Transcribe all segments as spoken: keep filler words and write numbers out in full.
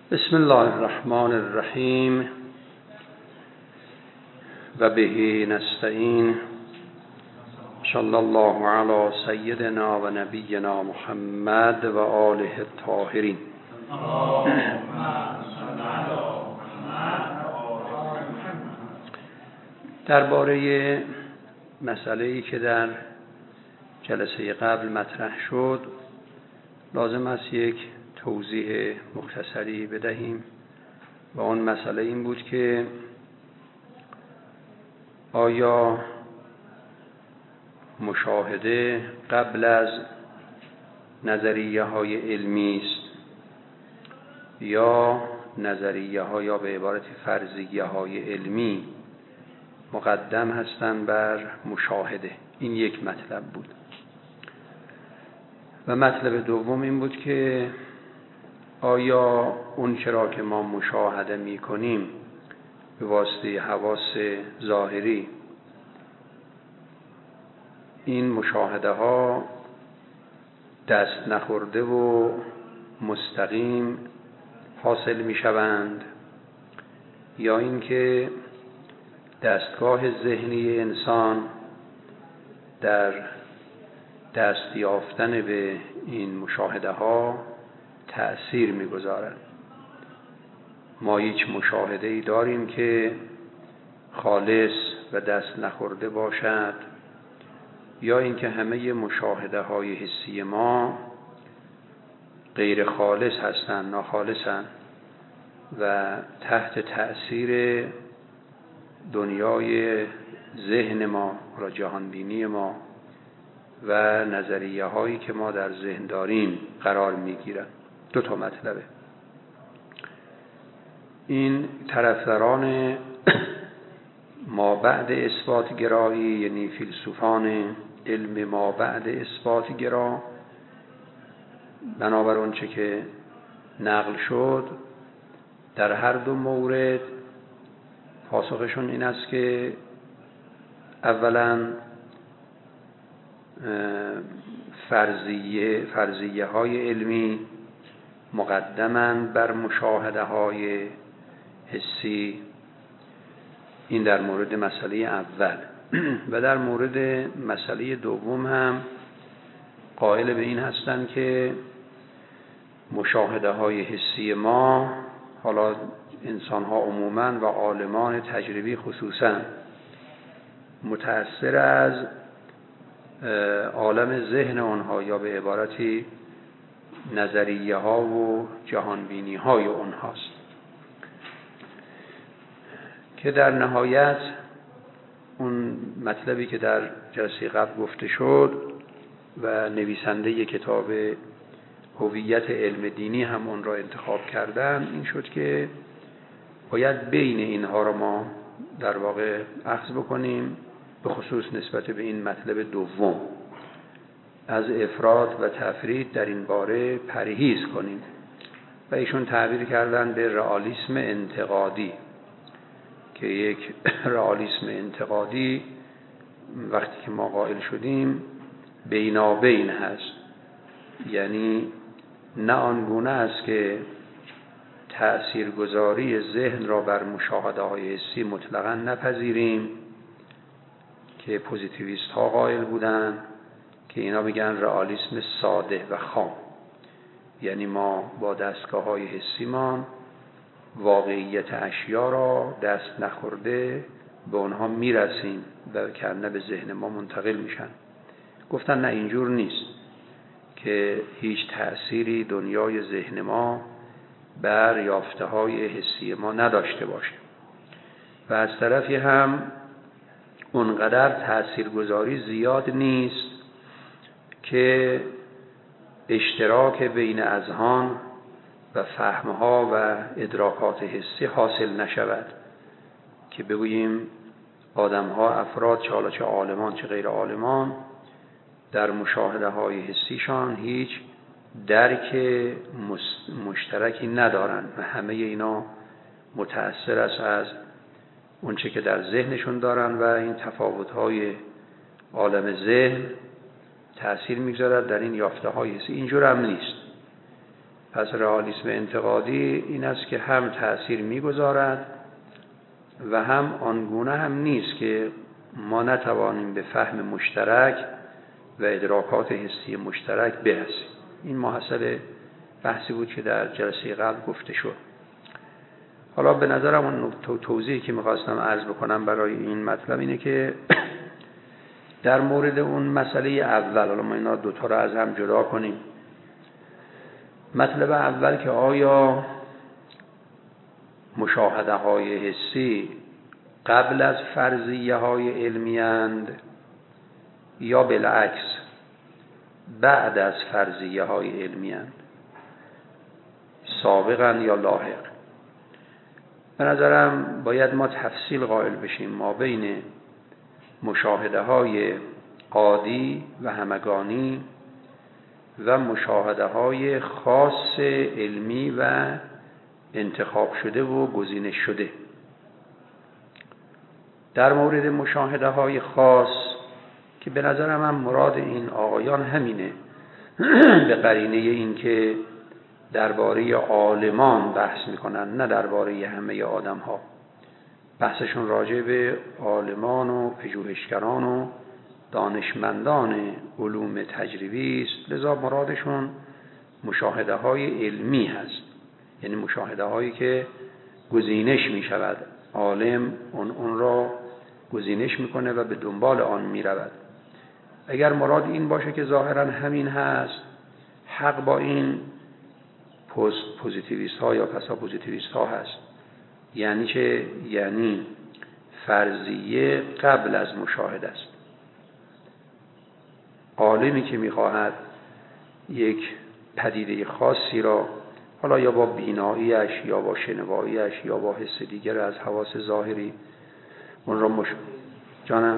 بسم الله الرحمن الرحیم و به نستعین. صلی الله علی سیدنا و نبینا محمد و آله الطاهرین. درباره مسئله‌ای که در جلسه قبل مطرح شد لازم است یک توضیح مختصری بدهیم و اون مسئله این بود که آیا مشاهده قبل از نظریه های علمی است یا نظریه ها یا به عبارت فرضیه های علمی مقدم هستند بر مشاهده؟ این یک مطلب بود. و مطلب دوم این بود که آیا اون چرا که ما مشاهده می کنیم به واسطه حواس ظاهری، این مشاهده ها دست نخورده و مستقیم حاصل می شوند یا اینکه دستگاه ذهنی انسان در دست یافتن به این مشاهده ها تأثیر می‌گذارد؟ ما هیچ مشاهده‌ای داریم که خالص و دست نخورده باشد یا اینکه همه مشاهده های حسی ما غیر خالص هستند، ناخالصند و تحت تأثیر دنیای ذهن ما و جهانبینی ما و نظریه هایی که ما در ذهن داریم قرار میگیرند. دو تا مطلبه. این طرفداران ما بعد اثبات گرایی، یعنی فیلسوفان علم ما بعد اثبات گرا، بنابر اون چه که نقل شد در هر دو مورد پاسخشون این است که اولا فرضیه فرضیه های علمی مقدمند بر مشاهده های حسی. این در مورد مسئله اول. و در مورد مسئله دوم هم قائل به این هستند که مشاهده های حسی ما، حالا انسان ها عموماً و عالمان تجربی خصوصاً، متأثر از عالم ذهن آنها یا به عبارتی نظریه ها و جهانبینی های آنهاست که در نهایت اون مطلبی که در جلسه قبل گفته شد و نویسنده کتاب هویت علم دینی هم اون را انتخاب کردن این شد که باید بین اینها را ما در واقع اخذ بکنیم، به خصوص نسبت به این مطلب دوم از افراط و تفرید در این باره پرهیز کنیم. و ایشون تعبیر کردن به رئالیسم انتقادی که یک رئالیسم انتقادی وقتی که ما قائل شدیم بینابین هست، یعنی نه آنگونه است که تأثیرگذاری ذهن را بر مشاهده های حسی مطلقاً نپذیریم که پوزیتیویست ها قائل بودن که اینا بگن رئالیسم ساده و خام، یعنی ما با دستگاه های حسی ما واقعیت اشیا را دست نخورده به اونها میرسیم و کنه به ذهن ما منتقل میشن. گفتن نه، اینجور نیست که هیچ تأثیری دنیای ذهن ما بر یافته های حسی ما نداشته باشه و از طرفی هم اونقدر تأثیرگذاری زیاد نیست که اشتراک بین اذهان و فهمها و ادراکات حسی حاصل نشود که بگوییم آدمها، افراد، چه حالا چه عالمان چه غیر عالمان، در مشاهده های حسیشان هیچ درک مشترکی ندارند و همه اینا متأثر است از اون چه که در ذهنشون دارن و این تفاوت‌های عالم ذهن تأثیر میگذارد در این یافته های حسی. اینجور هم نیست. پس رئالیسم انتقادی این است که هم تأثیر می‌گذارد و هم آنگونه هم نیست که ما نتوانیم به فهم مشترک و ادراکات حسی مشترک برسیم. این محصل بحثی بود که در جلسه قبل گفته شد. حالا به نظرم اون توضیحی که می‌خواستم عرض بکنم برای این مطلب اینه که در مورد اون مسئله اول، حالا ما اینا دوتا رو از هم جدا کنیم. مطلب اول که آیا مشاهده های حسی قبل از فرضیه های علمی اند یا بالعکس بعد از فرضیه های علمی اند، سابقا یا لاحق. به نظرم باید ما تفصیل قائل بشیم ما بین مشاهده های عادی و همگانی و مشاهده های خاص علمی و انتخاب شده و گزینش شده. در مورد مشاهده های خاص که به نظر من مراد این آقایان همینه به قرینه این که درباره عالمان بحث میکنن، نه درباره همه آدم ها. بحثشون راجع به عالمان و پژوهشگران و دانشمندان علوم تجربی است، لذا مرادشون مشاهده های علمی هست، یعنی مشاهده هایی که گزینش می شود، عالم اون, اون را گزینش میکنه و به دنبال آن می رود. اگر مراد این باشه که ظاهرا همین هست، حق با این پوست پوزیتیویست ها یا پسا پوزیتیویست ها هست. یعنی چه؟ یعنی فرضیه قبل از مشاهده است. عالمی که میخواهد یک پدیده خاصی را، حالا یا با بیناییش یا با شنواییش یا با حس دیگر از حواس ظاهری اون را مش... جانم؟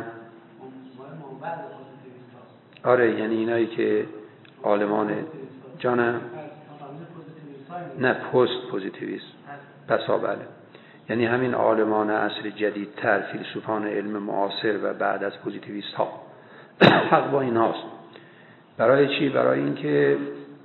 آره، یعنی اینایی که عالمان جانم؟ نه، پست پوزیتیویست. پسا بله، یعنی همین عالمان عصر جدیدتر، فیلسوفان علم معاصر و بعد از پوزیتیویست ها. حق با این هاست. برای چی؟ برای اینکه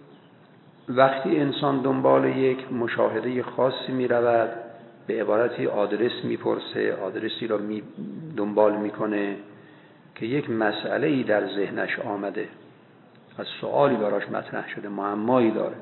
وقتی انسان دنبال یک مشاهده خاصی می رود، به عبارتی آدرس می پرسه، آدرسی را می دنبال می کنه که یک مسئله‌ای در ذهنش آمده، از سوالی براش مطرح شده، معمایی داره.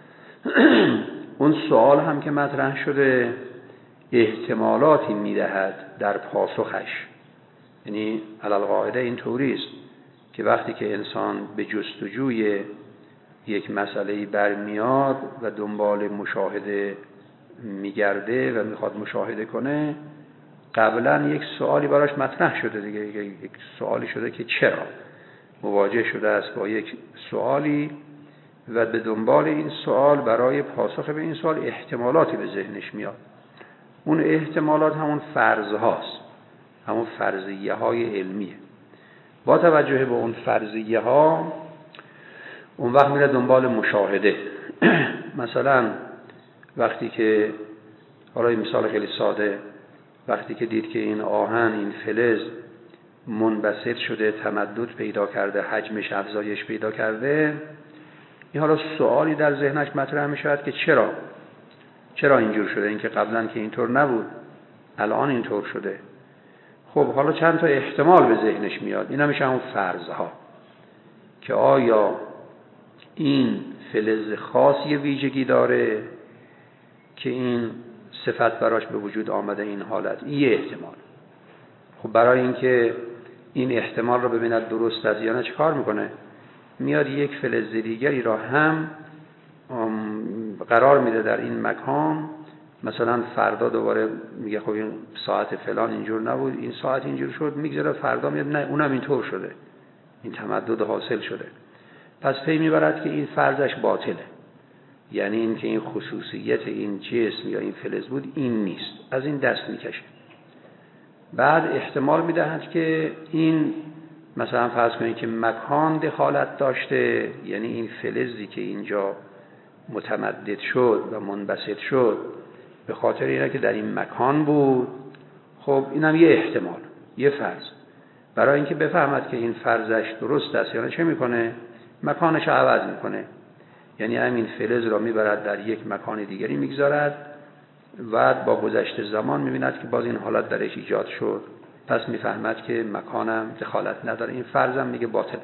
اون سوال هم که مطرح شده احتمالاتی می دهد در پاسخش. یعنی علالقاعده این طوری است که وقتی که انسان به جستجوی یک مسئله‌ای برمیاد و دنبال مشاهده میگرده و میخواد مشاهده کنه، قبلا یک سوالی براش مطرح شده دیگه، یک سوالی شده که چرا مواجه شده است با یک سوالی و به دنبال این سوال برای پاسخ به این سوال احتمالاتی به ذهنش میاد. اون احتمالات همون فرض هاست، همون فرضیه های علمیه. با توجه به اون فرضیه ها اون وقت میره دنبال مشاهده. مثلا وقتی که، حالا این مثال خیلی ساده، وقتی که دید که این آهن، این فلز منبسط شده، تمدد پیدا کرده، حجمش افزایش پیدا کرده، این حالا سوالی در ذهنش مطرح میشود که چرا چرا اینجور شده؟ این که قبلا که اینطور نبود، الان اینطور شده. خب حالا چند تا احتمال به ذهنش میاد، اینا میشه همون فرضها که آیا این فلز خاصی ویژگی داره که این صفت براش به وجود آمده، این حالت، این یه احتمال. خب برای اینکه این احتمال رو ببیند درست است یا نه چه کار میکنه؟ میاد یک فلز دیگری را هم قرار میده در این مکان. مثلا فردا دوباره میگه خب این ساعت فلان اینجور نبود، این ساعت اینجور شد، میگذاره فردا میاد نه اونم اینطور شده، این تمدد حاصل شده. پس پی میبرد که این فرضش باطله، یعنی این که این خصوصیت این جسم یا این فلز بود این نیست، از این دست میکشه. بعد احتمال میدهد که این مثلا فرض کنید که مکان دخالت داشته، یعنی این فلزی که اینجا متمدد شد و منبسط شد به خاطر اینه که در این مکان بود. خب اینم یه احتمال، یه فرض. برای اینکه بفهمد که این فرضش درست است یا نه چه میکنه؟ مکانش عوض میکنه. یعنی همین فلز را میبرد در یک مکان دیگری میگذارد و با گذشت زمان میبیند که باز این حالت درش ایجاد شد، پس میفهمد که مکانم دخالت نداره. این فرضم میگه باطله.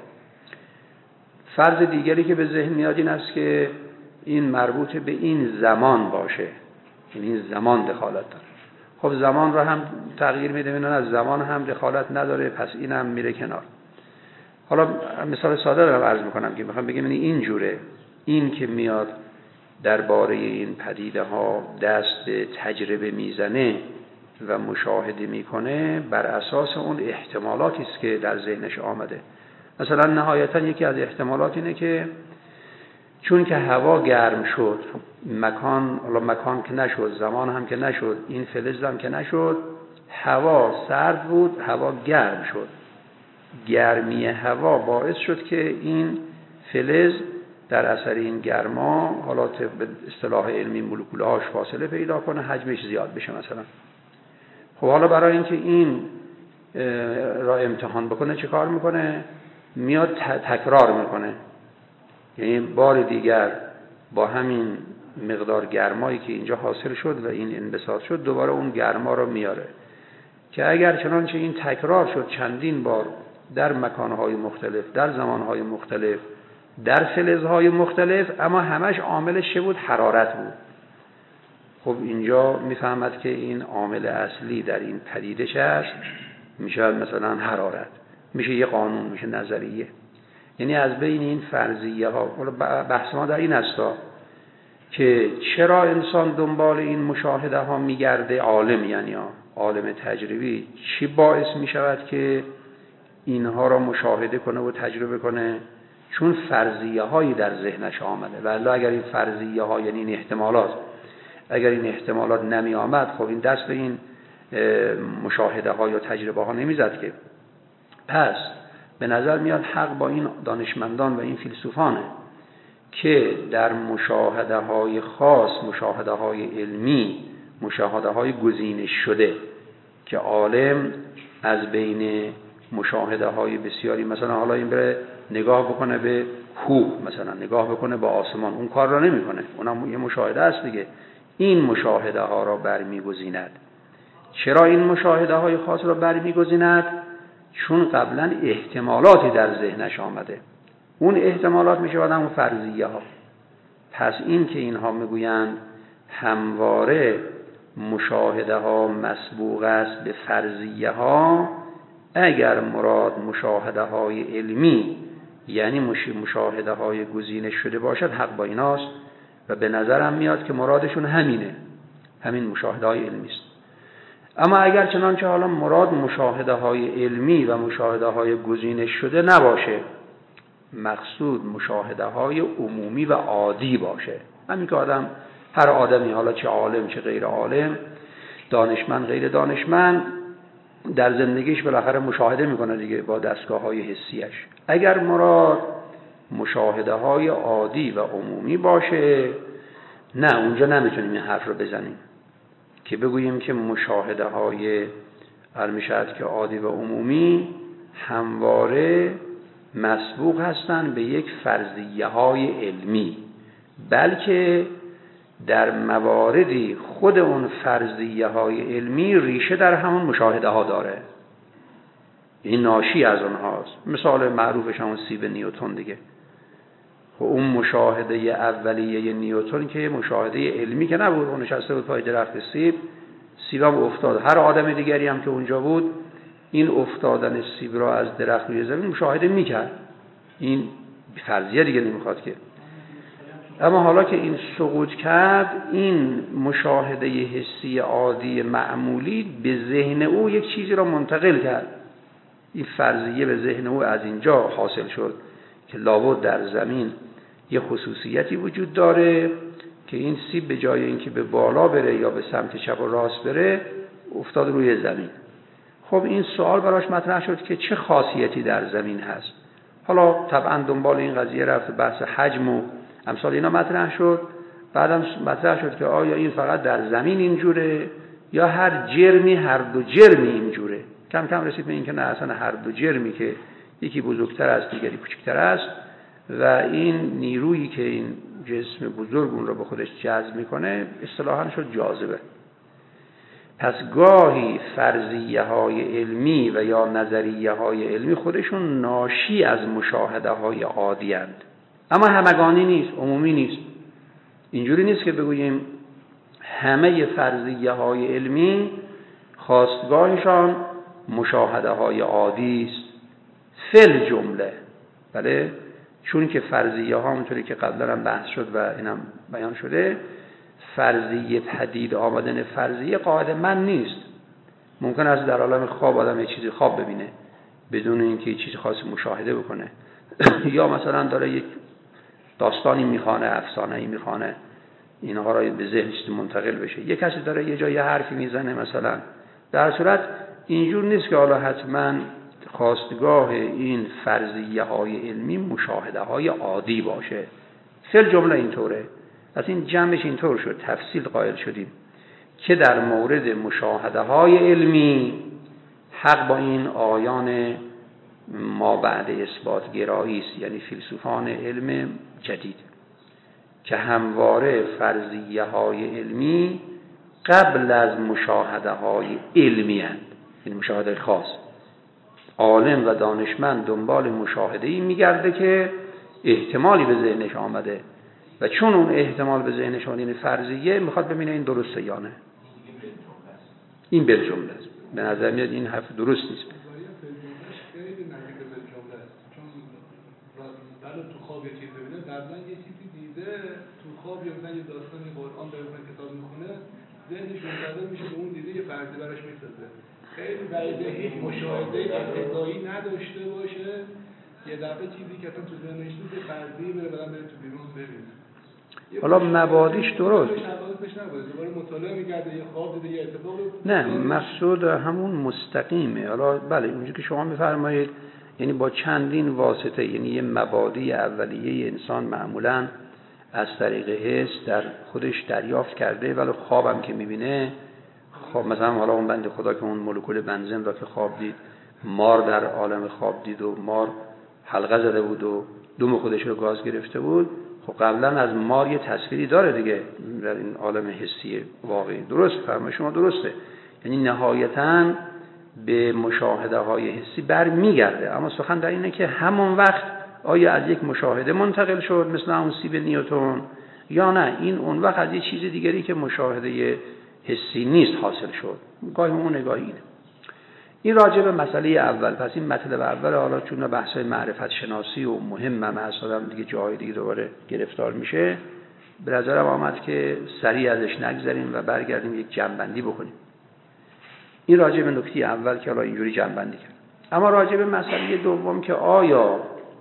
فرض دیگری که به ذهن میاد این است که این مربوط به این زمان باشه، یعنی این زمان دخالت داره. خب زمان را هم تغییر میده، میدونن از زمان هم دخالت نداره، پس اینم میره کنار. حالا مثال ساده رو عرض میکنم که میخوام بگم این جوره، این که میاد درباره این پدیده ها دست به تجربه میزنه و مشاهده میکنه بر اساس اون احتمالاتی است که در ذهنش آمده. مثلا نهایتا یکی از احتمالات اینه که چون که هوا گرم شد، مکان حالا مکان که نشد، زمان هم که نشد، این فلز هم که نشد، هوا سرد بود، هوا گرم شد. گرمی هوا باعث شد که این فلز در اثر این گرما، حالا به اصطلاح علمی مولکولهاش فاصله پیدا کنه، حجمش زیاد بشه مثلا. خب حالا برای اینکه این را امتحان بکنه چه کار میکنه؟ میاد تکرار میکنه، یعنی بار دیگر با همین مقدار گرمایی که اینجا حاصل شد و این انبساط شد دوباره اون گرما رو میاره، که اگر چنانچه این تکرار شد چندین بار در مکانهای مختلف، در زمانهای مختلف، در فلزهای مختلف، اما همش عاملش چه بود؟ حرارت بود. خب اینجا میفهمد که این عامل اصلی در این پدیده چه است؟ میشه مثلا حرارت، میشه یه قانون، میشه نظریه. یعنی از بین این فرضیه ها، بحث ما در این استا که چرا انسان دنبال این مشاهده ها میگرده، عالم یعنی عالم تجربی، چی باعث میشود که اینها را مشاهده کنه و تجربه کنه؟ چون فرضیه هایی در ذهنش آمده. ولی اگر این فرضیه ها یعنی این احتمالات، اگر این احتمالات نمی آمد، خب این دست به این مشاهده ها یا تجربه ها نمی زد که. پس به نظر میاد حق با این دانشمندان و این فیلسوفانه که در مشاهده های خاص، مشاهده های علمی، مشاهده های گزینش شده که عالم از بین مشاهده های بسیاری، مثلا حالا این بره نگاه بکنه به کوه، مثلا نگاه بکنه به آسمان، اون کار را نمی کنه، اونم یه مشاهده است دیگه. این مشاهده ها را برمیگزیند. چرا این مشاهده های خاص را برمیگزیند؟ چون قبلا احتمالاتی در ذهنش آمده، اون احتمالات میشه آدم اون فرضیه ها. پس این که اینها میگویند همواره مشاهده ها مسبوق است به فرضیه ها، اگر مراد مشاهده های علمی یعنی مشاهده های گزینش شده باشد، حق با ایناست و به نظرم میاد که مرادشون همینه، همین مشاهده های علمی است. اما اگر چنانچه حالا مراد مشاهده های علمی و مشاهده های گزینش شده نباشه، مقصود مشاهده های عمومی و عادی باشه، همین که آدم، هر آدمی، حالا چه عالم چه غیر عالم، دانشمند غیر دانشمند، در زندگیش بالاخره مشاهده میکنه دیگه با دستگاه های حسیش. اگر مراد مشاهده های عادی و عمومی باشه، نه، اونجا نمیتونیم این حرف رو بزنیم که بگوییم که مشاهده های علمیشد که عادی و عمومی همواره مسبوق هستند به یک فرضیه های علمی، بلکه در مواردی خود اون فرضیه های علمی ریشه در همون مشاهده ها داره، این ناشی از اونهاست. مثال معروفش همون سیب نیوتن دیگه. و اون مشاهده اولیه نیوتن که مشاهده علمی که نبود، اون نشسته بود پای درخت سیب، سیبم افتاد. هر آدم دیگری هم که اونجا بود این افتادن سیب را از درخت روی زمین مشاهده میکرد، این فرضیه دیگه نمیخواد که. اما حالا که این سقوط کرد، این مشاهده حسی عادی معمولی به ذهن او یک چیزی را منتقل کرد. این فرضیه به ذهن او از اینجا حاصل شد که لابد در زمین یه خصوصیتی وجود داره که این سیب به جای اینکه به بالا بره یا به سمت چپ و راست بره، افتاد روی زمین. خب این سوال براش مطرح شد که چه خاصیتی در زمین هست. حالا طبعا دنبال این قضیه رفت، بحث حجم و امثال اینا مطرح شد. بعدم مطرح شد که آیا این فقط در زمین اینجوره یا هر جرمی، هر دو جرمی اینجوره. کم کم رسید به این که نه، اصلا هر دو جرمی که یکی بزرگتر است دیگری کوچکتر است، و این نیرویی که این جسم بزرگ اون رو به خودش جذب میکنه اصطلاحاً شد جاذبه. پس گاهی فرضیه های علمی و یا نظریه های علمی خودشون ناشی از مشاهده های عادی اند، اما همگانی نیست، عمومی نیست. اینجوری نیست که بگوییم همه فرضیه های علمی خواستگاهشان مشاهده های عادی است فل جمله. بله، چون که فرضیه ها همونطوری که قبلا هم بحث شد و اینم بیان شده، فرضیه پدید آمدن فرضیه قاعده من نیست. ممکن است در عالم خواب آدم یه چیزی خواب ببینه بدون اینکه یه چیزی خاص مشاهده بکنه یا مثلا داره یک داستانی میخوانه، افسانه‌ای میخوانه، اینها را به ذهنش منتقل بشه. یک کسی داره یه جای حرفی میزنه مثلا، در صورت اینجور نیست که حالا حتما خواستگاه این فرضیه های علمی مشاهده های عادی باشه. فل جمله اینطوره. از این جمعش اینطور شد، تفصیل قائل شدیم که در مورد مشاهده های علمی حق با این آیان ما بعد اثبات گرایی است، یعنی فیلسوفان علم جدید، که همواره فرضیه های علمی قبل از مشاهده های علمی هستند، یعنی مشاهده خاص. عالم و دانشمند دنبال مشاهده‌ای میگرده که احتمالی به ذهنش آمده و چون اون احتمال به ذهنش آمده این فرضیه میخواد ببینه این درسته یا نه. این بالجمله است. به نظر میاد این حرف درست نیست. تو خواب یه چیز ببینه، قبلا یه چیزی دیده تو خواب، یا مثلا یه داستانی قرآن داره مثلا کتاب میخونه، ذهنش منتقل میشه به اون دیده، یه فرضی براش میسازه. خیلی بعیده هیچ مشاهده ابتدایی نداشته باشه، یه دفعه چیزی که اصلا تو ذهنش نیست یه فرضی بره بعدم بره تو بیرون ببینه. حالا مبادیش درست دوباره مطالعه می‌کرده، یه خواب دیده، یه اتفاق. نه، مقصود همون مستقیمه. حالا بله اونجوری که شما می‌فرمایید، یعنی با چندین واسطه، یعنی یه مبادی اولیه انسان معمولاً از طریق حس در خودش دریافت کرده، ولی خوابم که می‌بینه، خب مثلا حالا اون بنده خدا که اون مولکول بنزین را که خواب دید، مار در عالم خواب دید و مار حلقه زده بود و دم خودش رو گاز گرفته بود، خب قبلا از مار یه تصویری داره دیگه در این عالم حسی واقعی. درست فرمای شما درسته، یعنی نهایتاً به مشاهده های حسی برمیگرده، اما سخن در اینه که همون وقت آیا از یک مشاهده منتقل شد مثل اون سیب نیوتن، یا نه این اون وقت از یه چیز دیگری که مشاهده حسی نیست حاصل شد. گاهی اون نگاهی اینه. این راجع به مسئله اول. پس این مطلب اول، حالا چون بحث معرفت شناسی و مهم هم هست، آدم دیگه جای دیگه دوباره گرفتار میشه، به نظرم آمد که سریع ازش نگذریم و برگردیم یک جمع‌بندی بکنیم. این راجع به نکته اول که حالا اینجوری جمع‌بندی کرد. اما راجع به مسئله دوم که آیا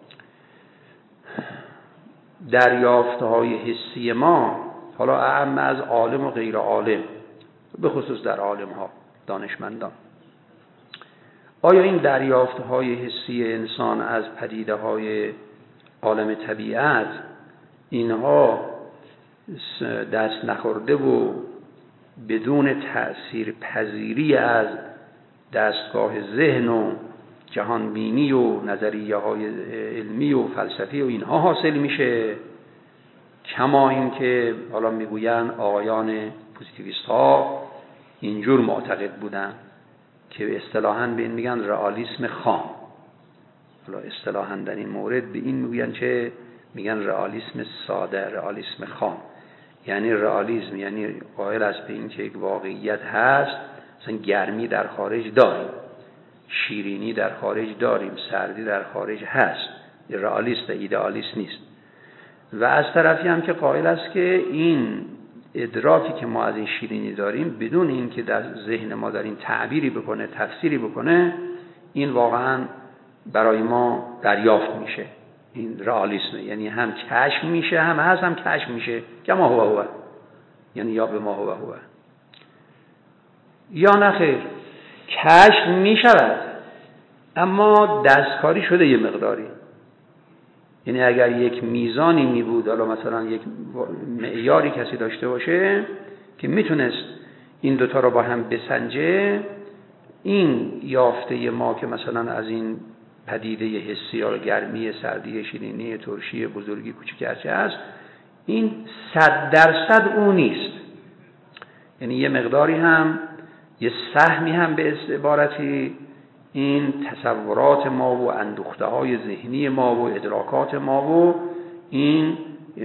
دریافت‌های حسی ما، حالا اعم از عالم و غیر عالم، به خصوص در عالم‌ها دانشمندان، آیا این دریافت‌های حسی انسان از پدیده‌های عالم طبیعت اینها دست نخورده و بدون تأثیر پذیری از دستگاه ذهن و جهان بینی و نظریه های علمی و فلسفی و اینها حاصل میشه، کما این که حالا میگوین آقایان پوزیتیویست ها اینجور معتقد بودن که اصطلاحاً به این میگن رئالیسم خام. حالا اصطلاحاً در این مورد به این میگن چه؟ میگن رئالیسم ساده، رئالیسم خام. یعنی رئالیسم یعنی قائل است به این که یک واقعیت هست، مثلا گرمی در خارج داریم، شیرینی در خارج داریم، سردی در خارج هست. رئالیست، ایدئالیست نیست. و از طرفی هم که قائل است که این ادراکی که ما از این شیرینی داریم بدون این که در ذهن ما در این تعبیری بکنه، تفسیری بکنه، این واقعا برای ما دریافت میشه. این رئالیسمه، یعنی هم کشف میشه، هم هست، هم کشف میشه، که ما هو هو، یعنی یا به ما هو هو، یا نه خیر، کشف میشود اما دستکاری شده یه مقداری. یعنی اگر یک میزانی می بود، حالا مثلا یک معیاری کسی داشته باشه که میتونست این دوتا رو با هم بسنجه، این یافته ما که مثلا از این پدیده حسی یا گرمی، سردی، شیرینی، ترشی، بزرگی، کوچیک هرچه هست، این صد درصد اون نیست. یعنی یه مقداری هم، یه سهمی هم به عبارتی این تصورات ما و اندوخته های ذهنی ما و ادراکات ما و این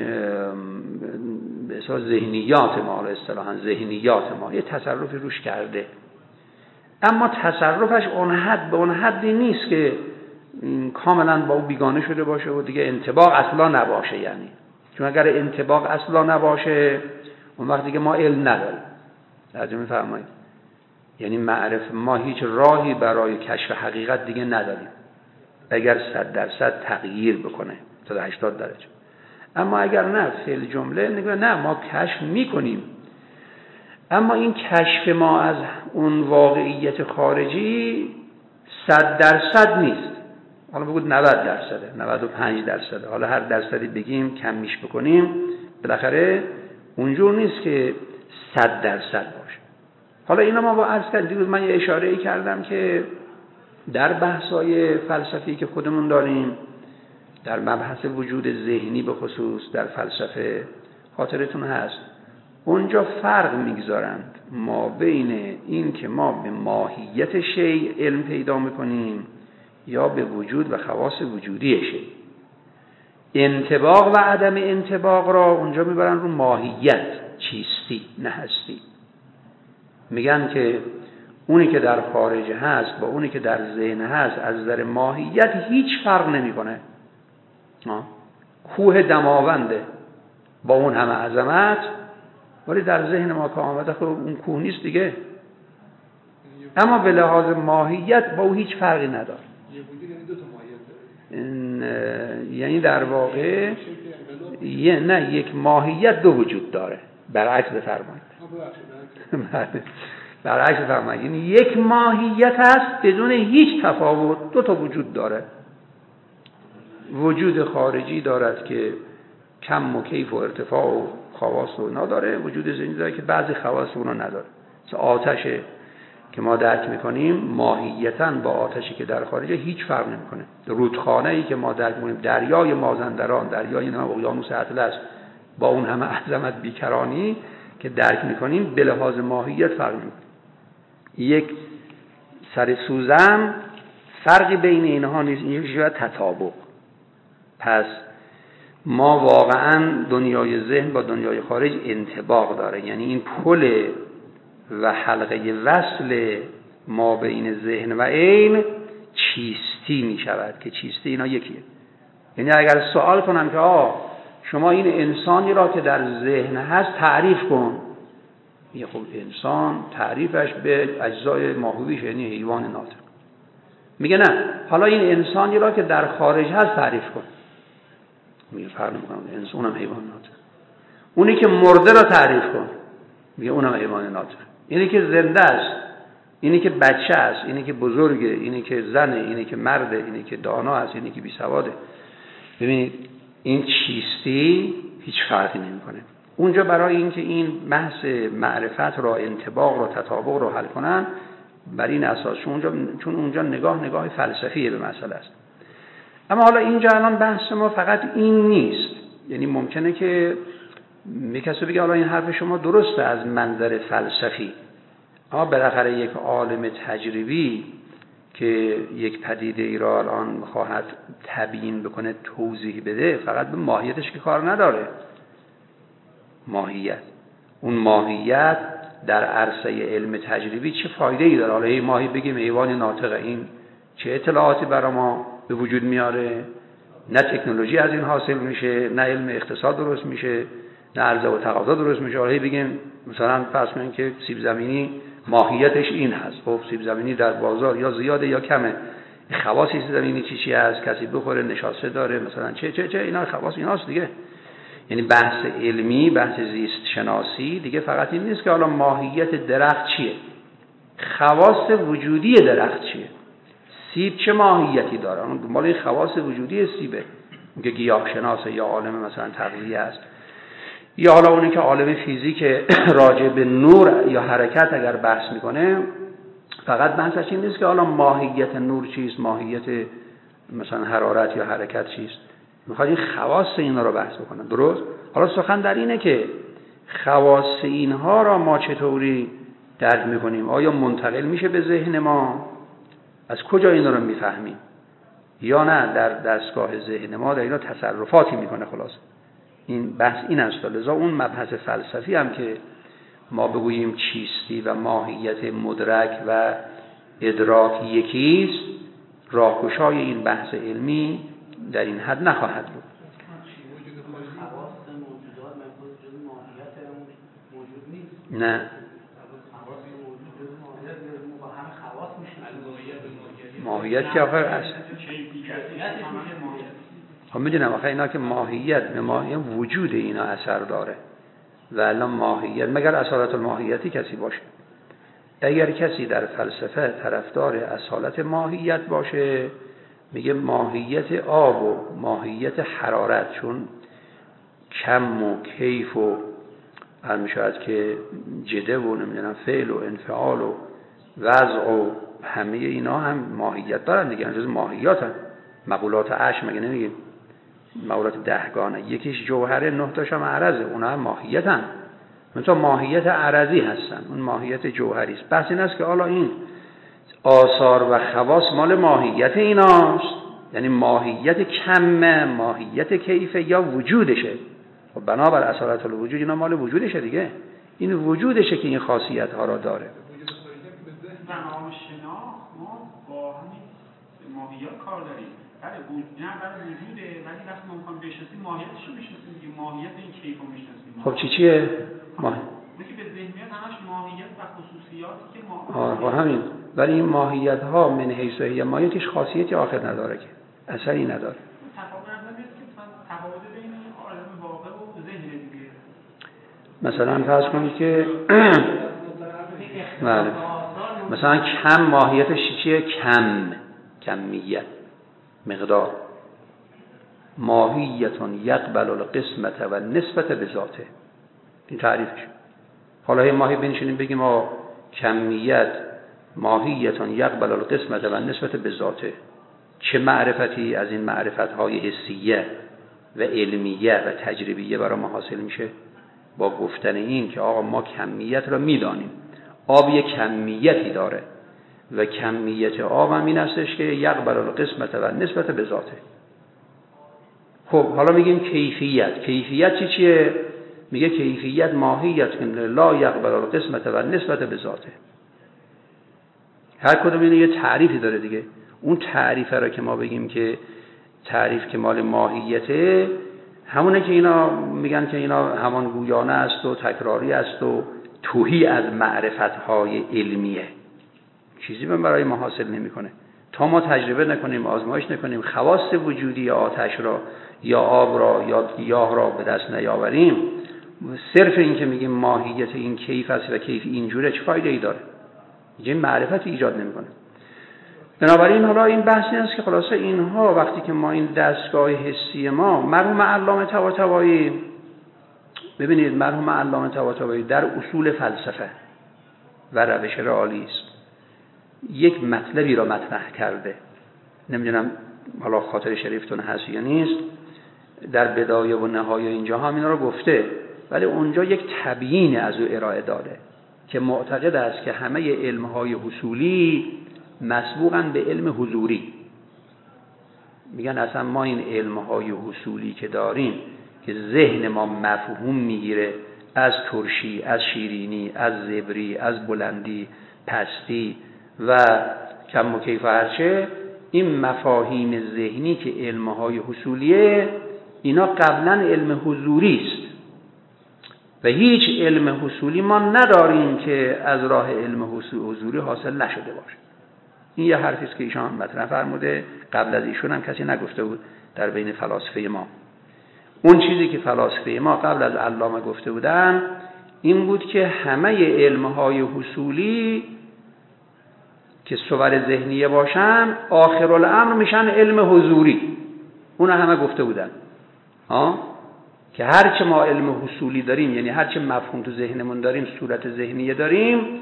به اصطلاح ذهنیات ما، به اصطلاح ذهنیات ما یه تصرفی روش کرده، اما تصرفش اون حد به اون حدی نیست که کاملا با او بیگانه شده باشه و دیگه انطباق اصلا نباشه. یعنی چون اگر انطباق اصلا نباشه اون وقت دیگه ما علم نداریم. ترجمه فرمایید. یعنی معرفت ما هیچ راهی برای کشف حقیقت دیگه نداریم اگر صد درصد تغییر بکنه تا هشتاد درجه. اما اگر نه، فعل جمله نگه نه، ما کشف میکنیم، اما این کشف ما از اون واقعیت خارجی صد درصد نیست. حالا بگود نود درصده، نود و پنج درصده، حالا هر درصدی بگیم کم میش بکنیم، بالاخره اونجور نیست که صد درصد باشه. حالا اینا ما با عرض کردم، دیروز من یه اشاره ای کردم که در بحث‌های فلسفی که خودمون داریم، در مبحث وجود ذهنی به خصوص در فلسفه، خاطرتون هست اونجا فرق میگذارند ما بین این که ما به ماهیت شیء علم پیدا میکنیم یا به وجود و خواص وجودی شیء. انطباق و عدم انطباق را اونجا میبرن رو ماهیت، چیستی، نه هستی. میگن که اونی که در خارج هست با اونی که در ذهن هست از نظر ماهیت هیچ فرق نمیکنه. کوه دماونده با اون همه عظمت، ولی در ذهن ما که آمده خب اون کوه نیست دیگه، اما به لحاظ ماهیت با اون هیچ فرقی نداره. یعنی در واقع یه نه یک ماهیت دو وجود داره، برعکس بفرمایید. برعکس بفرمایید، یعنی یک ماهیت هست بدون هیچ تفاوت، دو تا وجود داره. وجود خارجی دارد که کم و کیف و ارتفاع و خواص رو نداره، وجود ذهنی داره که بعضی خواص رو نداره. مثل آتش که ما درک میکنیم ماهیتاً با آتشی که در خارجه هیچ فرق نمیکنه. رودخانه‌ای که ما درک میکنیم، دریای مازندران، دریای اقیانوس اطلس، با اون همه عظمت بیکرانی که درک میکنیم به لحاظ ماهیت فرق نمیکنه. یک سر سوزن فرقی بین اینها نیست، این یکیش باید تطابق. پس ما واقعا دنیای ذهن با دنیای خارج انطباق داره، یعنی این پل و حلقه وصل ما بین ذهن و عین چیستی می شود که چیستی اینا یکیه. یعنی اگر سوال کنم که آه شما این انسانی را که در ذهن هست تعریف کن، میگه خب انسان تعریفش به اجزای ماهویش یعنی حیوان ناطق. میگه نه، حالا این انسانی را که در خارج هست تعریف کن، میگه فرق نمی‌کنه، انسان اونم حیوان ناطق. اونی که مرده را تعریف کن، میگه اونم حیوان ناطق. اینی که زنده است، اینی که بچه است، اینی که بزرگه، اینی که زنه، اینی که مرده، اینی که دانا است، اینی که بیسواده. ببینید این چیستی هیچ فرقی نمی‌کنه. اونجا برای اینکه این بحث معرفت را، انطباق را، تطابق را حل کنن، بر این اساس چون اونجا چون اونجا نگاه نگاه فلسفیه به مسئله است. اما حالا اینجا الان بحث ما فقط این نیست. یعنی ممکنه که می کسی بگه حالا این حرف شما درسته از منظر فلسفی، اما بالاخره یک عالم تجربی که یک پدیده ای را الان خواهد تبیین بکنه، توضیح بده، فقط به ماهیتش که کار نداره. ماهیت، اون ماهیت در عرصه علم تجربی چه فایده ای داره؟ حالا این ماهی بگیم حیوان ناطقه، این چه اطلاعاتی برای ما به وجود میاره؟ نه تکنولوژی از این حاصل میشه، نه علم اقتصاد درست میشه، نه عرضه و تقاضا درست میشه. حالا بگیم مثلا فرض کنیم که سیب زمینی ماهیتش این هست، خب سیب زمینی در بازار یا زیاده یا کمه، خواص سیب زمینی چی چی هست، کسی بخوره نشاسته داره مثلا چه چه چه اینا خواص ایناست دیگه. یعنی بحث علمی، بحث زیست شناسی دیگه فقط این نیست که حالا ماهیت درخت چیه، خواص وجودی درخت چیه، سیب چه ماهیتی داره، اون دنبال این خواص وجودی سیبه، اون که گیاه شناسه یا عالم مثلا تغذیه است، یا حالا اونی که عالم فیزیک راجع به نور یا حرکت اگر بحث میکنه، فقط بحثش این نیست که حالا ماهیت نور چیست، ماهیت مثلا حرارت یا حرکت چیست، میخواد این خواص اینا رو بحث بکنن. درست؟ حالا سخن در اینه که خواص اینها را ما چطوری درک میکنیم؟ آیا منتقل میشه به ذهن ما؟ از کجا اینا رو میفهمیم؟ یا نه در دستگاه ذهن ما در اینا تصرفاتی میکنه؟ خلاص این بحث این است. لذا اون مبحث فلسفی هم که ما بگوییم چیستی و ماهیت مدرک و ادراک یکیست، راهگشای این بحث علمی در این حد نخواهد بود. نه ماهیت که آخر است. خب میدونم آخه اینا که ماهیت به ماهیت وجود اینا اثر داره و الان ماهیت مگر اصالت الماهیتی کسی باشه. اگر کسی در فلسفه طرفدار اصالت ماهیت باشه میگه ماهیت آب و ماهیت حرارت، چون کم و کیف و هر میشود که جده و نمیدونم فعل و انفعال و وضع و همه اینا هم ماهیت دارن دیگه، جز ماهیات هم. مقولات عشر مگه نمیگیم مقولات دهگانه، یکیش جوهره، نه تاش هم عرضه، اونا هم ماهیت هم منتها ماهیت عرضی هستن، اون ماهیت جوهری است. بحث این است که حالا این آثار و خواص مال ماهیت ایناست، یعنی ماهیت کمه، ماهیت کیفه یا وجودشه. خب بنابر اصالت الوجود اینا مال وجودشه دیگه، این وجودشه که این خاصیت ها را داره. برنامه شناخت ما با همین ماهیت کار داریم. بله نه برای وجوده، ولی وقتی ما میخوایم بشناسیم ماهیتش رو میشناسیم دیگه، ماهیت این کیف رو میشناسیم. خب چی چیه؟ ماهیت که به ذهن میاد همش ماهیت و خصوصیاتی که ما آه همین، ولی این ماهیت ها من حیث هی ماهیتش خاصیتی آخر نداره که اثری نداره. تفاوت نمیاد که تفاوت بین عالم واقع و ذهن دیگه. مثلا فرض کنید که بله مثلا کم ماهیتش چیه؟ کم، کمیت، مقدار. ماهیتون یقبل القسمت و نسبت به ذاته، این تعریفش. حالا هی ماهی بنشینیم بگیم ما کمیت ماهیتون یقبل القسمت و نسبت به ذاته، چه معرفتی از این معرفت‌های حسیه و علمیه و تجربیه برای ما حاصل میشه با گفتن این که آقا ما کمیت را میدانیم، آب یک کمیتی داره و کمیت آب هم این هستش که یقبل القسمت و نسبت به ذاته. خب حالا میگیم کیفیت. کیفیت چی چیه؟ میگه کیفیت ماهیت لا یقبل القسمت و نسبت به ذاته. هر کدوم اینه یه تعریفی داره دیگه. اون تعریفه را که ما بگیم که تعریف که مال ماهیته، همونه که اینا میگن که اینا همان گویانه است و تکراری است و توهی از معرفت‌های علمیه، چیزی من برای ما حاصل نمی‌کنه تا ما تجربه نکنیم، آزمایش نکنیم، خواص وجودی آتش را یا آب را یا گیاه را به دست نیاوریم. صرف این که میگیم ماهیت این کیف است و کیف اینجوره چه فایده ای داره؟ یه معرفت ایجاد نمی‌کنه. بنابراین حالا این بحثی است که خلاصه اینها وقتی که ما این دستگاه حسی ما، مرحوم علامه طباطبایی، ببینید مرحوم علامه طباطبایی در اصول فلسفه و روش رئالیسم یک مطلبی را مطرح کرده، نمیدونم حالا خاطر شریفتون هست یا نیست، در بدایه و نهایه اینجا هم اینا رو گفته، ولی اونجا یک تبیین از او ارائه داده که معتقد است که همه علم‌های حصولی مسبوقاً به علم حضوری. میگن اصلا ما این علم‌های حصولی که داریم که ذهن ما مفهوم میگیره از ترشی، از شیرینی، از زبری، از بلندی، پستی و کم و کیف هرچه، این مفاهیم ذهنی که علم‌های حصولیه اینا قبلاً علم حضوری است و هیچ علم حصولی ما نداریم که از راه علم حضوری حاصل نشده باشه. این یه حرفی است که ایشان مطرح فرموده، قبل از ایشون هم کسی نگفته بود در بین فلاسفه ما. اون چیزی که فلاسفه ما قبل از علامه گفته بودن این بود که همه علم‌های حصولی که صور ذهنیه باشن آخر الامر میشن علم حضوری. اون همه گفته بودن ها که هرچه ما علم حصولی داریم، یعنی هرچه مفهوم تو ذهنمون داریم، صورت ذهنیه داریم،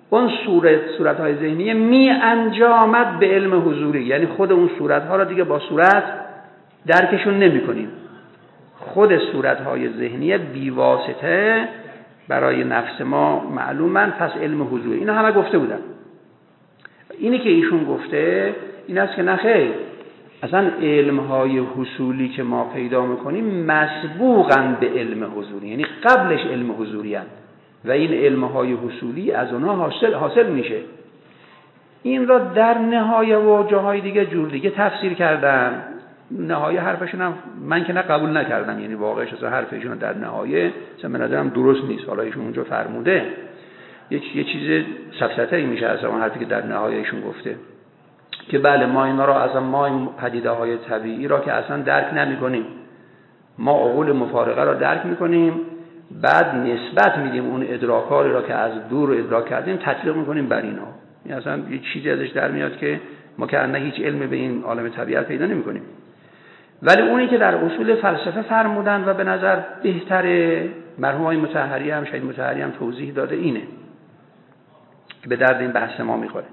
اون صورت صورت‌های ذهنی می انجامد به علم حضوری، یعنی خود اون صورت‌ها را دیگه با صورت درکشون نمی‌کنیم. خود صورت‌های ذهنی بیواسطه برای نفس ما معلومن، پس علم حضوری. اینا همه گفته بودن. اینی که ایشون گفته این است که نه خیر، اصلا علم‌های حصولی که ما پیدا می‌کنیم مسبوقاً به علم حضوری، یعنی قبلش علم حضوری هستند و این علم‌های حصولی از اونها حاصل حاصل میشه. این را در نهایه و جاهای دیگه جور دیگه تفسیر کردن. نهایه حرفشون هم من که نه قبول نکردم، یعنی واقعش اصلا حرفشون در نهایه اصلا به نظرم درست نیست. حالا ایشون اونجا فرموده یه چیز سفسطه‌ای میشه از اون حرفی که در نهایه ایشون گفته که بله ما اینا را از ما پدیده‌های طبیعی را که اصلا درک نمی‌کنیم، ما عقول مفارقه را درک می‌کنیم، بعد نسبت میدیم اون ادراکاری را که از دور ادراک کردیم تطبیق می‌کنیم بر اینها. این اصلا یه چیزی ازش در میاد که ما که اصلا هیچ علمی به این عالم طبیعت پیدا نمی‌کنیم. ولی اونی که در اصول فلسفه فرمودن و به نظر بهتره، مرحوم آقای مطهری هم شاید مطهری هم توضیح داده، اینه که به درد این بحث ما می‌خوره.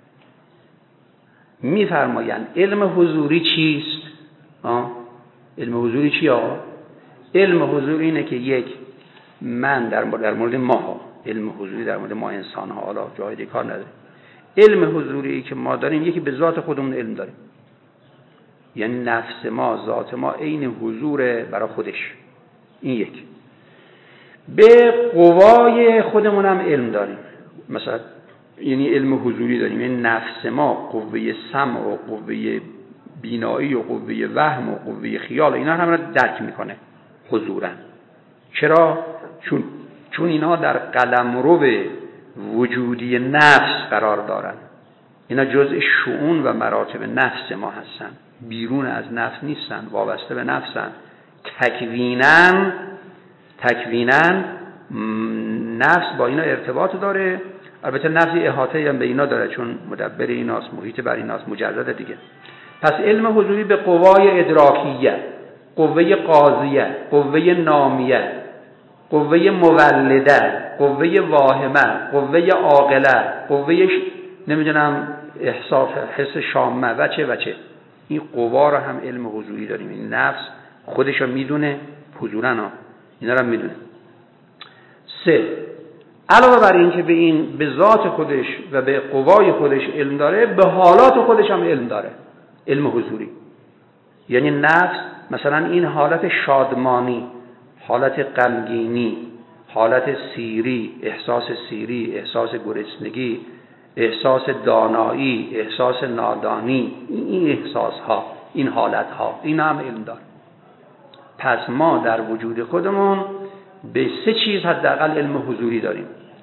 میفرمایند علم حضوری چیست؟ آه؟ علم حضوری چیه آقا؟ علم حضوری اینه که یک، من در مورد, در مورد ما، علم حضوری در مورد ما انسان ها، حالا جای دیگه کار نداره. علم حضوری که ما داریم یکی به ذات خودمون علم داریم، یعنی نفس ما، ذات ما عین حضور برای خودش، این یک. به قوای خودمون هم علم داریم، مثلا یعنی علم حضوری داریم، یعنی نفس ما قوه سمع و قوه بینایی و قوه وهم و قوه خیال اینا هم را درک میکنه حضورا. چرا؟ چون چون اینا در قلمرو وجودی نفس قرار دارن. اینا جزء شؤون و مراتب نفس ما هستن، بیرون از نفس نیستن، وابسته به نفسن. تکویناً تکویناً نفس با اینا ارتباط داره. البته نفس احاطه هم به اینا داره چون مدبر ایناست، محیط بر ایناست، مجرد دیگه. پس علم حضوری به قوای ادراکیه، قوه قاضیه، قوه نامیه، قوه مولده، قوه واهمه، قوه عاقله، قوه نمیدونم احساس حس شامه و چه و چه، این قوا رو هم علم حضوری داریم. این نفس خودش رو میدونه حضورا، اینا رو میدونه. سه، علاوه بر این که به این به ذات خودش و به قوای خودش علم داره، به حالات خودش هم علم داره، علم حضوری. یعنی نفس مثلا این حالت شادمانی، حالت غمگینی، حالت سیری، احساس سیری، احساس گرسنگی، احساس دانایی، احساس نادانی، این احساس ها، این حالت ها، این هم علم داره. پس ما در وجود خودمون به سه چیز حداقل علم حضوری داریم: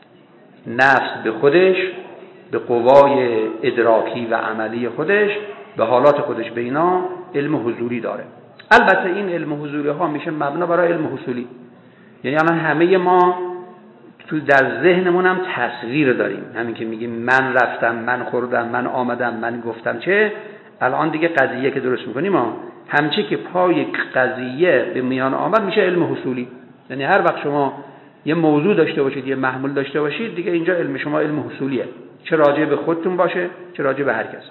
نفس به خودش، به قوای ادراکی و عملی خودش، به حالات خودش، به اینا علم حضوری داره. البته این علم حضوری ها میشه مبنا برای علم حصولی. یعنی الان همه ما تو در ذهنمون هم تصویر داریم، همین که میگیم من رفتم، من خوردم، من آمدم، من گفتم چه، الان دیگه قضیه که درست میکنیم ما همچه که پای قضیه به میان آمد میشه علم حصولی. یعنی هر وقت شما یه موضوع داشته باشید، یه محمول داشته باشید، دیگه اینجا علم شما علم حصولیه، چه راجع به خودتون باشه چه راجع به هر کس.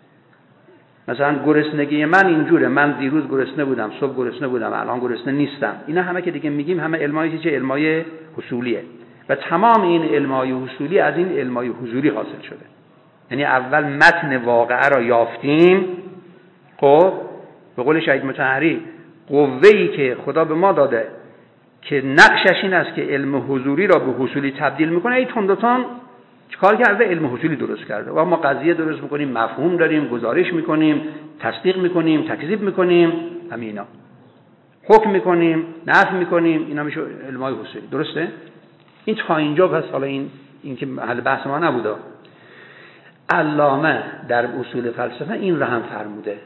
مثلا گرسنگی من اینجوره، من دیروز گرسنه بودم، صبح گرسنه بودم، الان گرسنه نیستم. اینا همه که دیگه میگیم همه علمایی چه علمای حصولیه و تمام این علمای حصولی از این علمای حضوری حاصل شده. یعنی اول متن واقعه را یافتیم، خب به قول شهید مطهری قوه‌ای که خدا به ما داده که نقشش این است که علم حضوری را به حصولی تبدیل میکنه، ای تندتان چیکار کرده؟ علم حصولی درست کرده. و ما قضیه درست میکنیم، مفهوم داریم، گزارش میکنیم، تصدیق میکنیم، تکذیب میکنیم، همینا حکم میکنیم، نفی میکنیم، اینا میشه علمای حصولی. درسته؟ این تا اینجا پس حالا این این که حل بحث ما نبوده. علامه در اصول فلسفه این را هم فرموده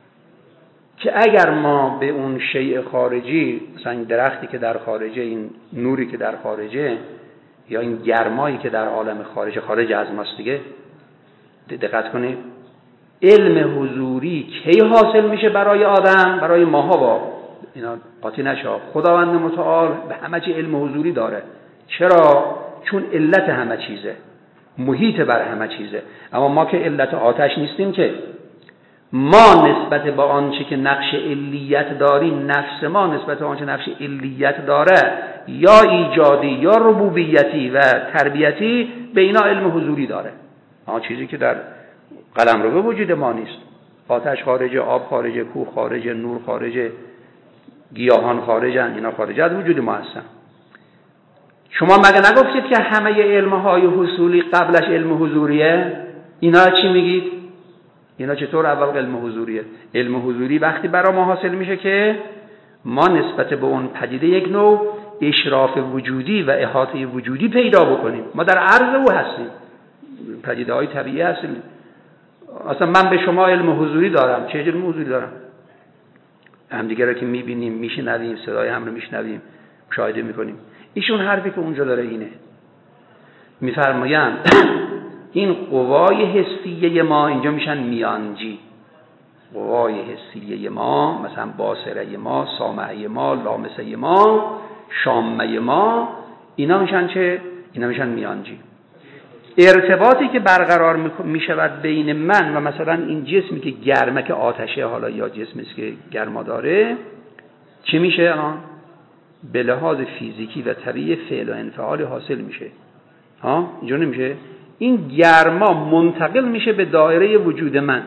که اگر ما به اون شیء خارجی، مثلا این درختی که در خارجه، این نوری که در خارجه، یا این گرمایی که در عالم خارج خارج از ماست دیگه، دقت کنید، علم حضوری کی حاصل میشه برای آدم؟ برای ماها. با اینا قاطی نشه، خداوند متعال به همه چی علم حضوری داره. چرا؟ چون علت همه چیزه. محیط بر همه چیزه. اما ما که علت آتش نیستیم، که ما نسبت به آنچه که نقش علیت داریم، نفس ما نسبت به آنچه نقش علیت داره، یا ایجادی یا ربوبیتی و تربیتی، به اینا علم حضوری داره. آن چیزی که در قلمرو به وجود ما نیست. آتش خارجه، آب خارجه، کوه خارجه، نور خارجه، گیاهان خارجن، اینا خارجه از وجود ما هستن. شما مگه نگفتید که همه علمهای حصولی قبلش علم حضوریه؟ اینا چی میگید؟ اینا چطور اول علم حضوریه؟ علم حضوری وقتی برای ما حاصل میشه که ما نسبت به اون پدیده یک نوع اشراف وجودی و احاطه وجودی پیدا بکنیم. ما در عرض او هستیم، پدیده های طبیعی هستیم. اصلا من به شما علم حضوری دارم. چه علم حضوری دارم؟ همدیگه را که میبینیم، میشنویم، صدای هم رو میشنویم، مشاهده میکنیم. ایشون حرفی که اونجا داره اینه، میفرمایند این قوای حسیه ما اینجا میشن میانجی. قوای حسیه ما، مثلا باصره ما، سامعه ما، لامسه ما، شامه ما، اینا میشن چه؟ اینا میشن میانجی. ارتباطی که برقرار میشود بین من و مثلا این جسمی که گرمه، که آتشه، حالا یا جسمی که گرما داره، چی میشه الان؟ به لحاظ فیزیکی و طبیعی فعل و انفعال حاصل میشه. ها اینجا نمیشه؟ این گرما منتقل میشه به دایره وجود من،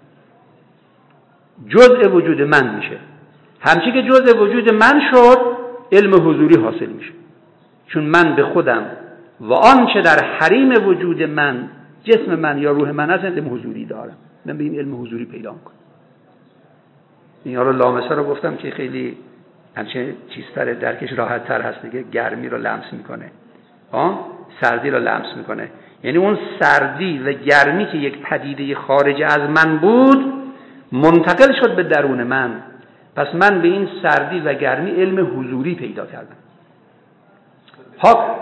جزء وجود من میشه. همچی که جزء وجود من شد، علم حضوری حاصل میشه. چون من به خودم و آنچه در حریم وجود من، جسم من یا روح من هست، علم حضوری دارم. من به این علم حضوری پیدا میکنم. این رو لامسه رو گفتم که خیلی همچه چیزتره، درکش راحت تر هست دیگه. گرمی رو لمس میکنه، ها، سردی رو لمس میکنه. یعنی اون سردی و گرمی که یک پدیده خارج از من بود، منتقل شد به درون من. پس من به این سردی و گرمی علم حضوری پیدا کردم. ها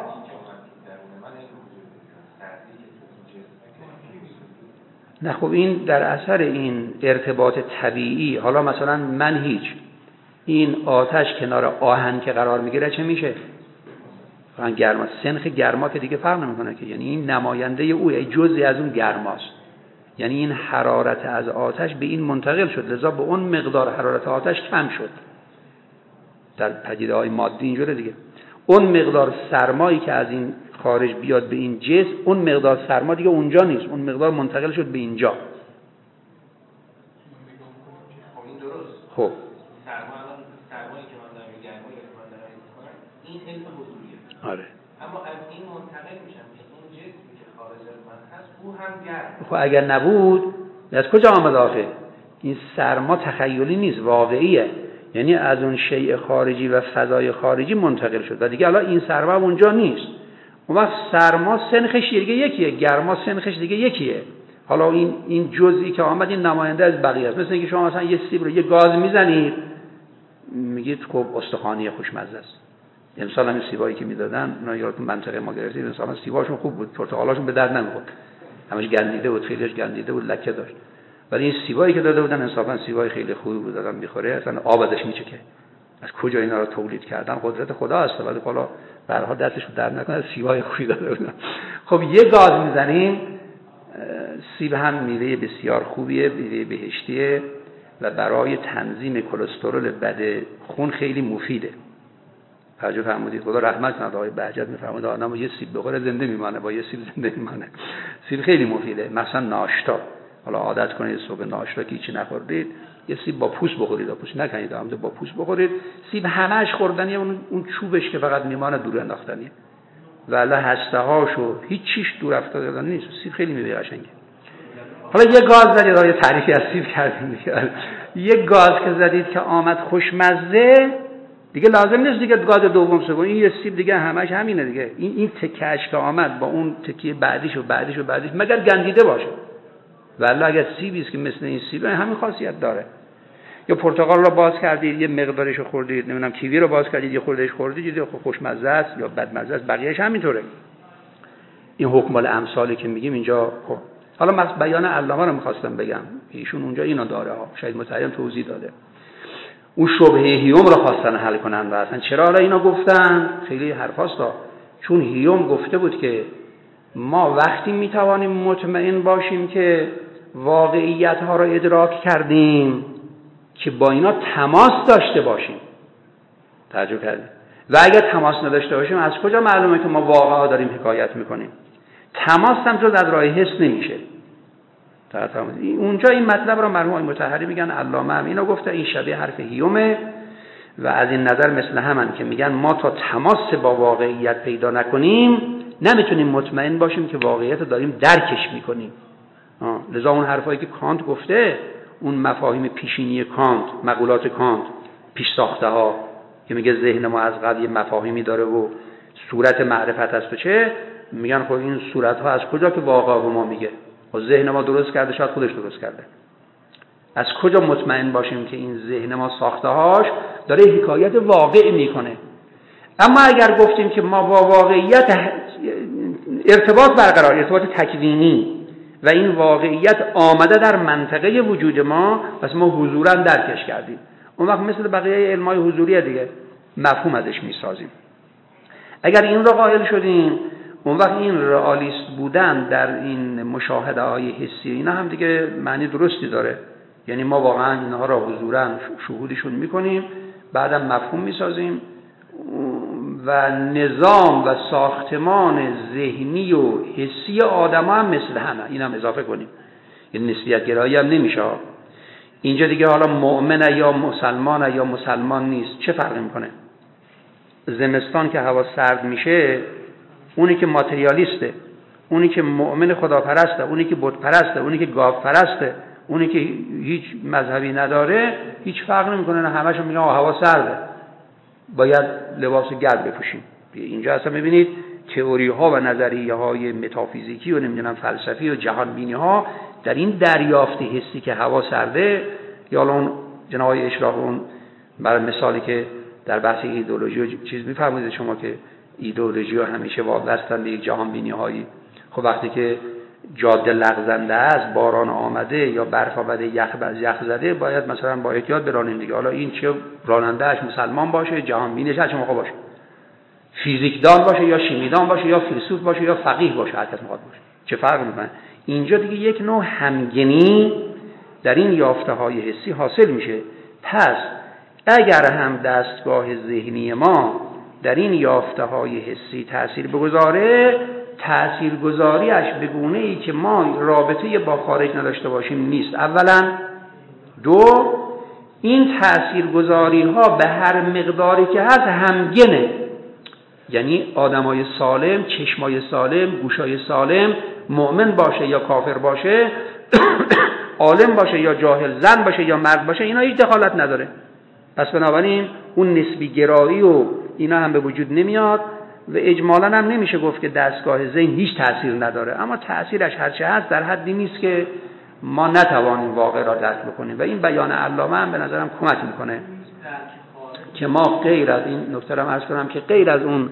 نه خب این در اثر این ارتباط طبیعی. حالا مثلا من هیچ، این آتش کنار آهن که قرار میگیره چه میشه؟ آهن گرما، سنخ گرما که دیگه فرق نمیکنه که، یعنی این نماینده اوه، جزئی از اون گرماست. یعنی این حرارت از آتش به این منتقل شد، لذا به اون مقدار حرارت آتش کم شد. در پدیده های مادی اینجوره دیگه. اون مقدار سرمایی که از این خارج بیاد به این جسم، اون مقدار سرما دیگه اونجا نیست، اون مقدار منتقل شد به اینجا. خب سرما الان سرمایی که من دارم، گرمایی که من دارم می‌کنم، این علم حضوریه. آره. اما از این منتقل میشم که اون جسمی که خارج از من هست او هم گرم. خب اگر نبود از کجا آمد آخه؟ این سرما تخیلی نیست، واقعیه. یعنی از اون شیء خارجی و فضای خارجی منتقل شد و دیگه الان این سرما اونجا نیست. اون وقت سرما سنخش دیگه یکیه، گرما سنخش دیگه یکیه. حالا این این جزئی که آمد این نماینده از بقیه است. مثل اینکه شما مثلا یه سیب رو یه گاز میزنید، میگید خب استخوانی خوشمزه است. امسال هم سیبایی که میدادن، اونا یادتون منطقه ما گرفتید، مثلا سیباشون خوب بود، پرتقالاشون به درد نمیخورد، همش گندیده بود، خیلیش گندیده بود، لکه داشت. ولی این سیبایی که داده بودن انصافا سیبای خیلی خوبی بود، دادن میخوره، اصلا آب ازش میچکه. از کجا اینا رو تولید کردن؟ قدرت خدا است، ولی حالا برها دستش رو در نکنه، سیبای خوبی داده بودن. خب یه گاز میزنیم، سیب هم میوه بسیار خوبیه، میوه بهشتیه و برای تنظیم کلسترول بد خون خیلی مفیده. توجه فرمودید؟ خدا رحمت کنه آقای بهجت، میفرماد آدم یه سیب بخوره زنده میمانه، با یه سیب زنده میمانه. سیب خیلی مفیده، مثلا ناشتا. حالا عادت کنید صبح ناشتا که هیچی نخوردید، یه سیب با پوست بخورید، با پوست نکنید، همون با پوست بخورید. سیب همش خوردنیه، اون اون چوبش که فقط میمانه دور انداختنیه. والا هسته هاشو هیچ چیش دور افتاده نیست. سیب خیلی میوه قشنگه. حالا یه گاز زدید، یه تعریفی از سیب کردیم دیگه. یه گاز که زدید که آمد خوشمزه، دیگه لازم نیست دیگه گاز دوم سوم. این یه سیب دیگه همش همینه دیگه. این این تکهش که آمد با اون تکیه بعدیش و بعدیش و بعدیش، مگر گندیده باشه. والا اگه سیبی است که مثل این سیب همین خاصیت داره. یا پرتقال رو باز کردید یه مقدارش رو خوردید، نمیدونم کیوی رو باز کردید یه خوردهش خوردید، یه خوشمزه است یا بدمزه است، بقیه‌اش همینطوره. این حکم الامثالی که میگیم اینجا. خب حالا من بیان علامه رو می‌خواستم بگم، ایشون اونجا اینو داره ها، شاید متعین توضیح داده. اون شبهه هیوم رو خواستن حل کنن و اصلا چرا حالا اینا گفتن؟ خیلی حرفاست ها. چون هیوم گفته بود که ما وقتی میتوانیم مطمئن باشیم که واقعیت ها را ادراک کردیم که با اینا تماس داشته باشیم. توجه کردیم؟ و اگر تماس نداشته باشیم از کجا معلومه که ما واقعا داریم حکایت میکنیم؟ تماس هم جز از راه حس نمیشه. اونجا این مطلب را مرحوم مطهری میگن، علامه هم اینو گفته، این شبیه حرف هیومه و از این نظر مثل همن که میگن ما تا تماس با واقعیت پیدا نکنیم نمیتونیم مطمئن باشیم که واقعیت رو داریم درکش میکنیم. لذا اون حرفایی که کانت گفته، اون مفاهیم پیشینی کانت، مقولات کانت، پیش ساخته ها که میگه ذهن ما از قبل مفاهیمی داره و صورت معرفت است و چه، میگن خب این صورت ها از کجا که واقعا به ما میگه؟ و ذهن ما درست کرده، شاید خودش درست کرده. از کجا مطمئن باشیم که این ذهن ما ساخته هاش داره حکایت واقع میکنه؟ اما اگر گفتیم که ما با واقعیت ارتباط برقرار، ارتباط تکوینی و این واقعیت آمده در منطقه وجود ما، پس ما حضوراً درکش کردیم. اون وقت مثل بقیه علمای حضوری دیگه مفهوم ازش میسازیم. اگر این را قائل شدیم، اون وقت این رئالیست بودن در این مشاهده های حسی اینا هم دیگه معنی درستی داره. یعنی ما واقعا اینها را حضوراً شهودشون میکنیم، بعدم مفهوم میسازیم و نظام و ساختمان ذهنی و حسی آدم هم مثل همه. این هم اضافه کنیم، یعنی نسبیت گرایی هم نمیشه. اینجا دیگه حالا مؤمن یا مسلمان یا مسلمان نیست، چه فرقی میکنه؟ زمستان که هوا سرد میشه، اونی که ماتریالیسته، اونی که مؤمن خداپرسته، اونی که بت پرسته، اونی که گاو پرسته، اونی که هیچ مذهبی نداره، هیچ فرق نمیکنه. نه همشون میگن هوا سرده، باید لباس گرم بپوشیم. اینجا اصلا میبینید تئوری ها و نظریه های متافیزیکی و نمیدونم فلسفی و جهان بینی ها در این دریافت حسی که هوا سرده، یا اون جناب اشراق اون برای مثالی که در بحث ایدئولوژی و چیز میفرمایید شما که ایدئولوژی ها همیشه وابستن به یک جهان بینی هایی. خب وقتی که جاده لغزنده است، باران آمده یا برف آمده، یخ یخ زده، باید مثلا با احتیاط برانیم دیگه. حالا این چه راننده‌اش مسلمان باشه، جهان بینش هر چه موقع باشه، فیزیکدان باشه یا شیمیدان باشه یا فیلسوف باشه یا فقیه باشه، هر کس میخواد باشه، چه فرق میکنه؟ اینجا دیگه یک نوع همگنی در این یافته های حسی حاصل میشه. پس اگر هم دستگاه ذهنی ما در این یافته های حسی تأثیر بگذاره، تأثیر گذاریش به گونه ای که ما رابطه با خارج نداشته باشیم نیست. اولا. دو، این تأثیر گذاری ها به هر مقداری که هست همگنه. یعنی آدمای سالم، چشمای سالم، گوشای سالم، مؤمن باشه یا کافر باشه، عالم باشه یا جاهل، زن باشه یا مرد باشه، اینا هیچ دخالت نداره. پس بنابراین اون نسبی گرایی و اینا هم به وجود نمیاد و اجمالاً هم نمیشه گفت که دستگاه ذهن هیچ تأثیر نداره، اما تأثیرش هرچه هست در حدی نیست که ما نتوانیم واقع را درک بکنیم و این بیان علامه هم به نظرم کمک میکنه که ما غیر از این نکته را عرض کنم که غیر از اون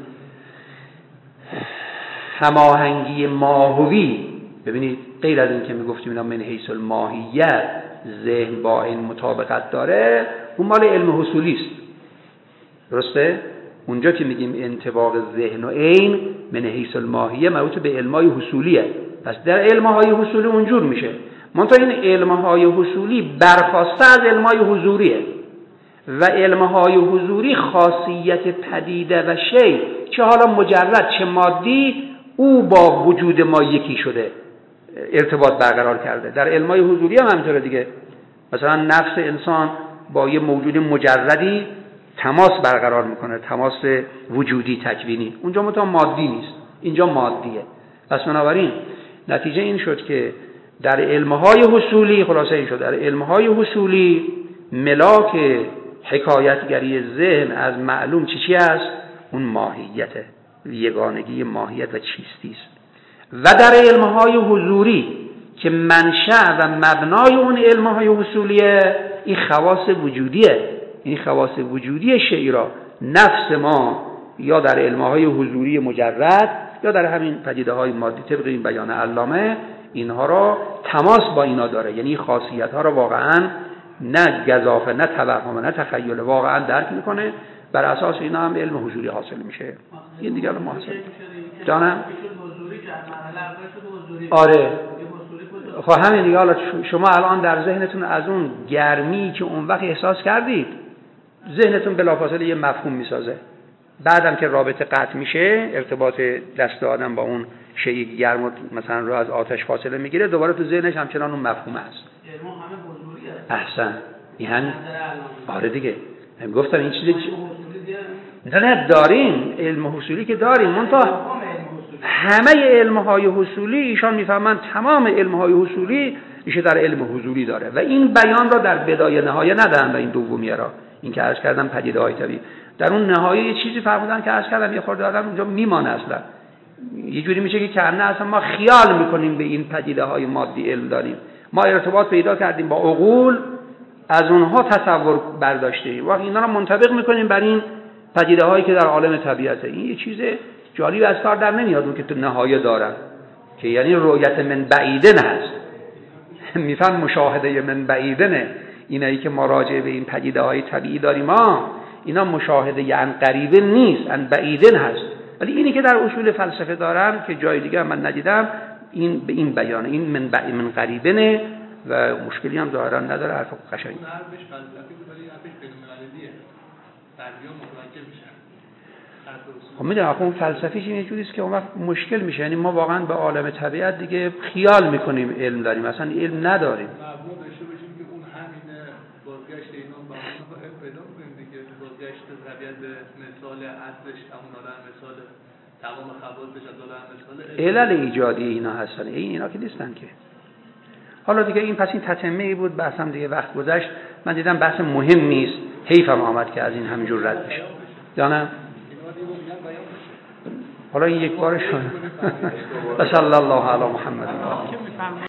هماهنگی ماهوی، ببینید غیر از این که میگفتیم اینا من حیث الماهیت ذهن با این مطابقت داره، اون مال علم حصولی است. درسته؟ اونجا که میگیم انطباق ذهن و عین من حیث الماهیه مربوط به علمای حصولیه. پس در علمهای حصولی اونجور میشه. منتها این علمهای حصولی برخواسته از علمای حضوریه و علمهای حضوری خاصیت پدیده و شی، چه حالا مجرد چه مادی، او با وجود ما یکی شده، ارتباط برقرار کرده. در علمای حضوری هم همینطوره دیگه. مثلا نفس انسان با یه موجود مجردی تماس برقرار میکنه، تماس وجودی تکوینی. اونجا متا مادی نیست، اینجا مادیه. پس بنابراین نتیجه این شد که در علمهای حصولی، خلاصه این شد در علمهای حصولی ملاک حکایتگری ذهن از معلوم چی چی است؟ اون ماهیته، یگانگی ماهیت و چیستی است. و در علمهای حضوری که منشأ و مبنای اون علمهای حصولیه، این خواص وجودیه. این خواص وجودی شیء را نفس ما یا در علمهای حضوری مجرد یا در همین پدیده های مادی طبق این بیان علامه اینها را تماس با اینا داره. یعنی خاصیت ها را واقعا نه گزافه نه توهم نه تخیل، واقعا درک میکنه. بر اساس اینا هم علم حضوری حاصل میشه. این دیگه رو ما حاصل جانم حضوری که از مرحله آره خب همین دیگه. حالا شما الان در ذهنتون از اون گرمی که اون وقت احساس کردید ذهنتون بلافاصله یه مفهوم میسازه. بعدم که رابطه قطع میشه، ارتباط دست آدم با اون شیء گرم مثلا رو از آتش فاصله میگیره، دوباره تو ذهنش همچنان اون مفهوم هست. علم همه بزرگی هست. احسن. یعنی آره دیگه. من گفتم این چیزی نه نه داریم، علم حصولی که داریم، منتها همه علم‌های حصولی ایشان میفهمن تمام علم‌های حصولی ریشه در علم حضوری داره و این بیان را در بدایه نهایه ندارن. و این دومیه را، این که عرض کردم پدیده‌های طبیعی، در اون نهایه یه چیزی فرمودن که عرض کردم یه خورده آدم اونجا میمانه. اصلا یه جوری میشه که کنه اصلا ما خیال میکنیم به این پدیده‌های مادی علم داریم، ما ارتباط پیدا کردیم با عقول، از اونها تصور برداشتیم و اینا رو منطبق میکنیم بر این پدیده‌هایی که در عالم طبیعته. این یه چیز جالب از کار در نمیاد اون که تو نهایه دارن، که یعنی رؤیت من بعیدن هست. میفهم مشاهده من بعیدنه. اینایی که مراجعه به این پدیده‌های طبیعی داریم ما، اینا مشاهده عن قریبه نیست، عن بعیدن هست. ولی اینی که در اصول فلسفه دارن که جای دیگه من ندیدم، این به این بیانه، این من بعید من قریبنه و مشکلی هم ظاهرا نداره. حرف قشنگی. اون حرفش فلسفی بود ولی حرفش فنومنالیه. دریا متوجه میشن. خب میدونم اون فلسفیش این جوری است که اون وقت مشکل میشه. یعنی ما واقعا به عالم طبیعت دیگه خیال میکنیم علم داریم، اصلا علم نداریم. مبنا داشته باشیم که اون همین بازگشت اینا با اون پیدا کنیم دیگه. بازگشت طبیعت به مثال اصلش همون عالم، مثال تمام خواصش از عالم، مثال علل ایجادی اینا هستن. این اینا که نیستن که. حالا دیگه این پس این تتمه ای بود، بحثم دیگه وقت گذشت. من دیدم بحث مهم نیست، حیفم آمد که از این همینجور رد بشه. جانم حالا این یک بارش شد. صلی الله علی محمد.